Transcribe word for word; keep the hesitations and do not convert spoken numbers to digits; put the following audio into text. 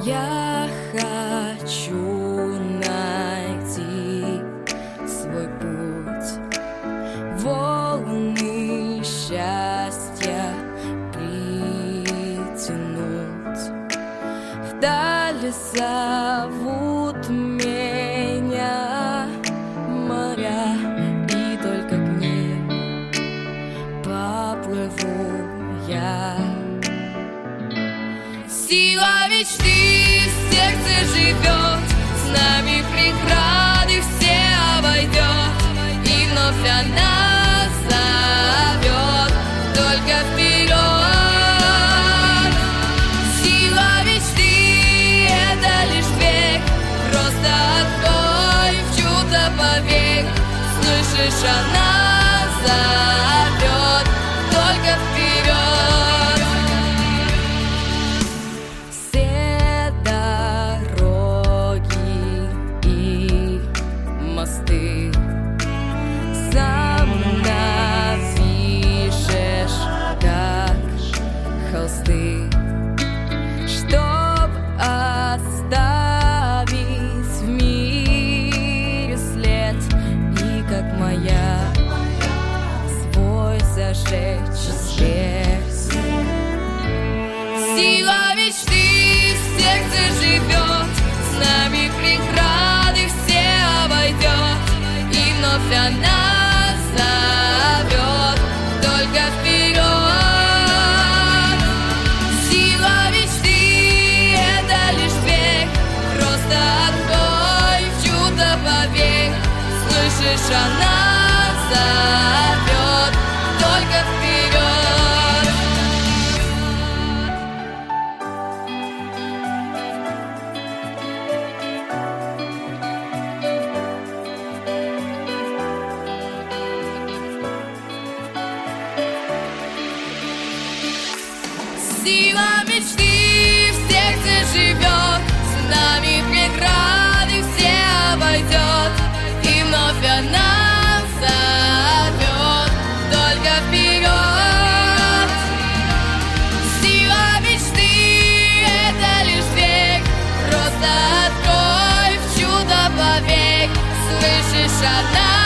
Я хочу найти свой путь, волны счастья притянуть. Вдали зовут меня моря, и только к ним поплыву я. Сила мечты в сердце живет, с нами преграды все обойдет, и вновь она зовет только вперед. Сила мечты — это лишь бег, просто открой в чудо повек. Слышишь, она зовет только вперед. Мосты сам напишешь, как холсты, чтоб оставить в мире след, и как маяк свой зажечь здесь. Сила мечты в сердце живет, с нами преграды все обойдет, и вновь она зовет только вперед. Сила мечты — это лишь бег, просто открой в чудо повек. Слышишь, она зовет только вперед. Сила мечты в сердце живет, с нами преграды все обойдет, и вновь она зовет только вперед. Сила мечты — это лишь бег, просто открой в чудо повек. Слышишь, она